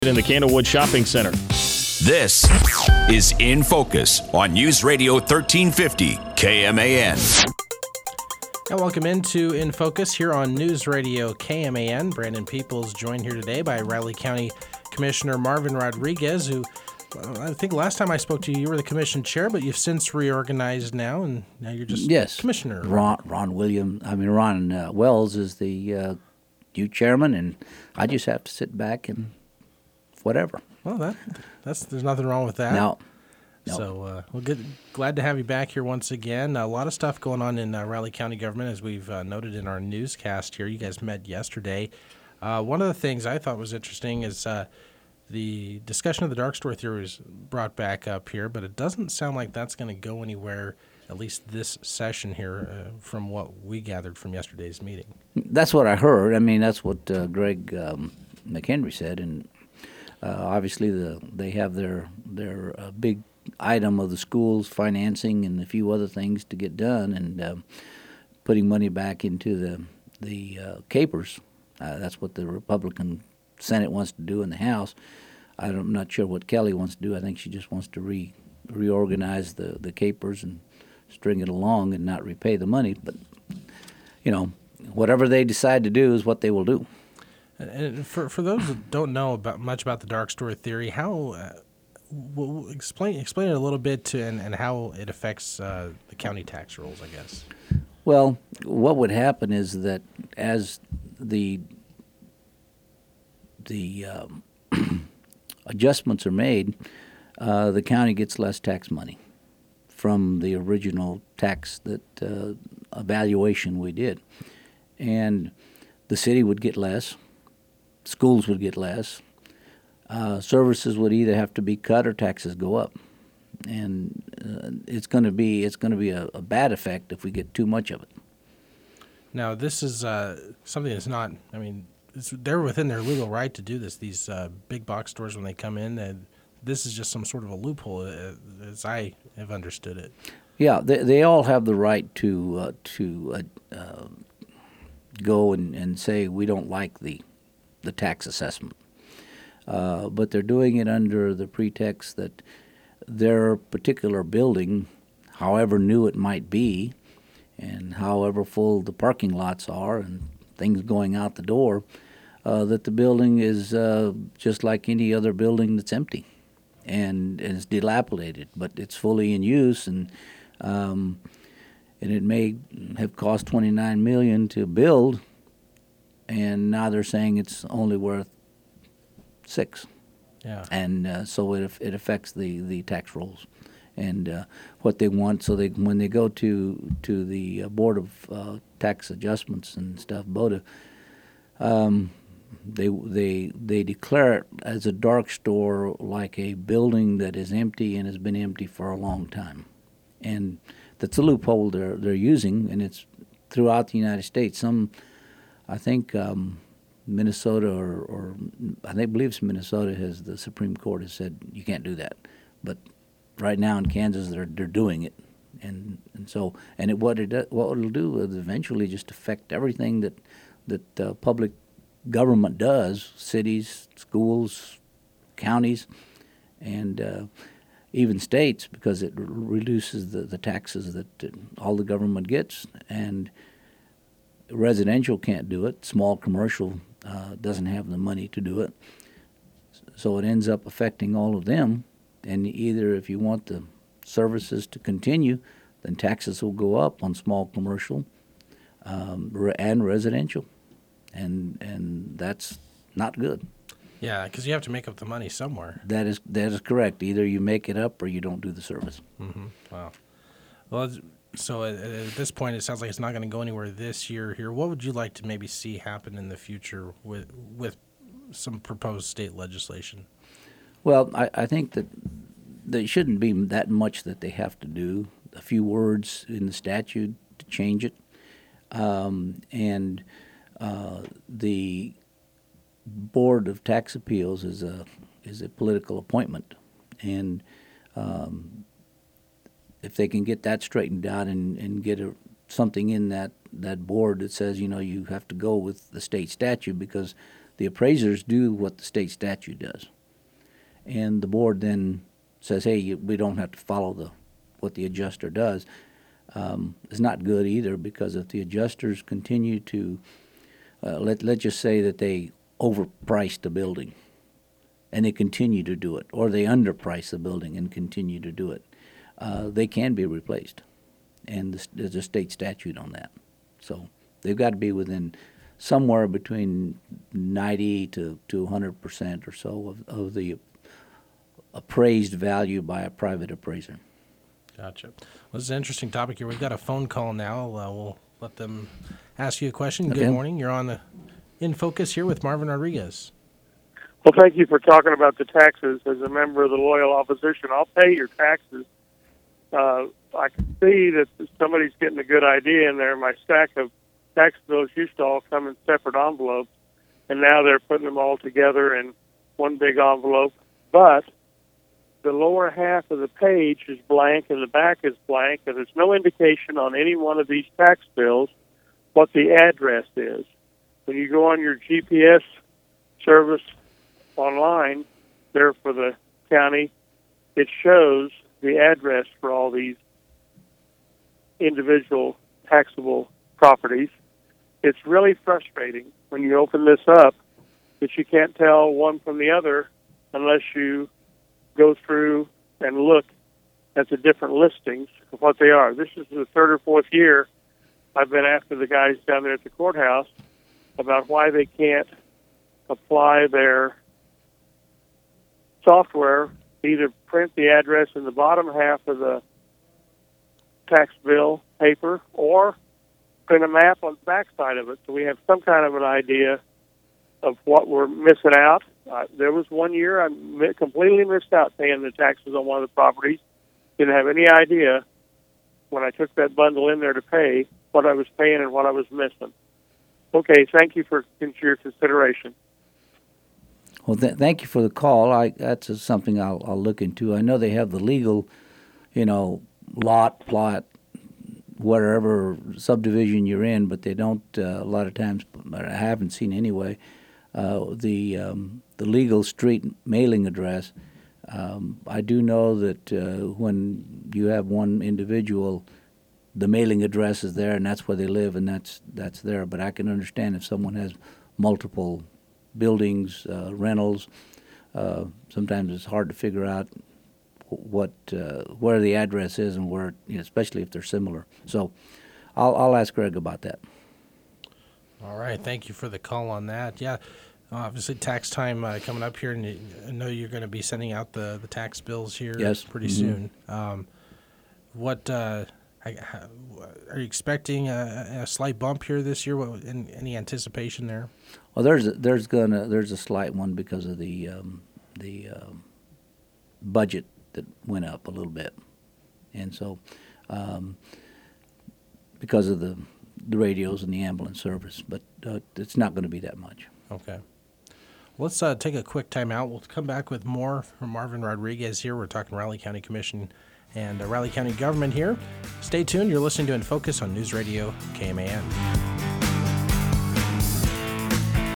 in the Candlewood Shopping Center. This is In Focus on News Radio 1350 KMAN. And welcome into In Focus here on News Radio KMAN. Brandon Peoples joined here today by Riley County Commissioner Marvin Rodriguez, who I think last time I spoke to you, you were the commission chair, but you've since reorganized now, and now you're just commissioner. Ron Wells is the new chairman, and I just have to sit back and whatever. Well, there's nothing wrong with that. No. So, glad to have you back here once again. A lot of stuff going on in Riley County government, as we've noted in our newscast here. You guys met yesterday. One of the things I thought was interesting is the discussion of the dark store theory was brought back up here, but it doesn't sound like that's going to go anywhere, at least this session here, from what we gathered from yesterday's meeting. That's what I heard. I mean, that's what Greg McHenry said, and obviously they have their big item of the schools financing and a few other things to get done, and putting money back into the capers. That's what the Republican Senate wants to do in the House. I'm not sure what Kelly wants to do. I think she just wants to reorganize the capers and string it along and not repay the money. But, whatever they decide to do is what they will do. And for those that don't know much about the dark store theory, how explain it a little bit and how it affects the county tax rolls, I guess. Well, what would happen is that as the adjustments are made, the county gets less tax money from the original tax evaluation we did, and the city would get less. Schools would get less. Services would either have to be cut or taxes go up, and it's going to be a bad effect if we get too much of it. Now, this is something that's not. I mean, they're within their legal right to do this. These big box stores, when they come in, and this is just some sort of a loophole, as I have understood it. Yeah, they all have the right to go and say we don't like the tax assessment. But they're doing it under the pretext that their particular building, however new it might be, and however full the parking lots are and things going out the door, that the building is just like any other building that's empty and is dilapidated, but it's fully in use, and it may have cost $29 million to build, and now they're saying it's only worth $6. Yeah. And so it affects the tax rolls and what they want. So when they go to the Board of Tax Adjustments and stuff, BOTA, they declare it as a dark store, like a building that is empty and has been empty for a long time, and that's a loophole they're using, and it's throughout the United States. I think Minnesota or I believe it's Minnesota the Supreme Court has said you can't do that, but right now in Kansas they're doing it, and what it'll do is eventually just affect everything that public government does, cities, schools, counties, and even states, because it reduces the taxes that all the government gets. And residential can't do it. Small commercial doesn't have the money to do it. So it ends up affecting all of them. And either if you want the services to continue, then taxes will go up on small commercial and residential. And that's not good. Yeah, because you have to make up the money somewhere. That is correct. Either you make it up or you don't do the service. Mm-hmm. Wow. Well, so at this point, it sounds like it's not going to go anywhere this year here. What would you like to maybe see happen in the future with some proposed state legislation? Well, I think that there shouldn't be that much that they have to do. A few words in the statute to change it. The Board of Tax Appeals is a political appointment, and if they can get that straightened out and get something in that board that says you have to go with the state statute, because the appraisers do what the state statute does, and the board then says, "Hey, we don't have to follow what the adjuster does." It's not good either, because if the adjusters continue to let's just say that they overpriced the building, and they continue to do it, or they underprice the building and continue to do it, they can be replaced, and there's a state statute on that. So they've got to be within somewhere between 90 to 100% or so of the appraised value by a private appraiser. Gotcha. Well, this is an interesting topic here. We've got a phone call now. We'll let them ask you a question. Okay. Good morning. You're on In Focus here with Marvin Rodriguez. Well, thank you for talking about the taxes. As a member of the loyal opposition, I'll pay your taxes. I can see that somebody's getting a good idea in there. My stack of tax bills used to all come in separate envelopes, and now they're putting them all together in one big envelope. But the lower half of the page is blank and the back is blank, and there's no indication on any one of these tax bills what the address is. When you go on your GPS service online there for the county, it shows the address for all these individual taxable properties. It's really frustrating when you open this up that you can't tell one from the other unless you go through and look at the different listings of what they are. This is the third or fourth year I've been after the guys down there at the courthouse about why they can't apply their software, either print the address in the bottom half of the tax bill paper or print a map on the back side of it, so we have some kind of an idea of what we're missing out. There was one year I completely missed out paying the taxes on one of the properties. Didn't have any idea when I took that bundle in there to pay what I was paying and what I was missing. Okay, thank you for your consideration. Well, thank you for the call. That's something I'll look into. I know they have the legal, lot, plot, whatever subdivision you're in, but they don't a lot of times. I haven't seen anyway. The legal street mailing address. I do know that when you have one individual, the mailing address is there, and that's where they live, and that's there. But I can understand if someone has multiple buildings, rentals. Sometimes it's hard to figure out where the address is and where, especially if they're similar. So, I'll ask Greg about that. All right, thank you for the call on that. Yeah, obviously tax time coming up here, and I know you're going to be sending out the tax bills here pretty soon. What are you expecting a slight bump here this year? Any anticipation there? Well, there's a slight one because of the budget that went up a little bit, and so because of the radios and the ambulance service, but it's not going to be that much. Okay. Let's take a quick time out. We'll come back with more from Marvin Rodriguez here. We're talking Riley County Commission and Riley County government here. Stay tuned. You're listening to In Focus on News Radio KMAN.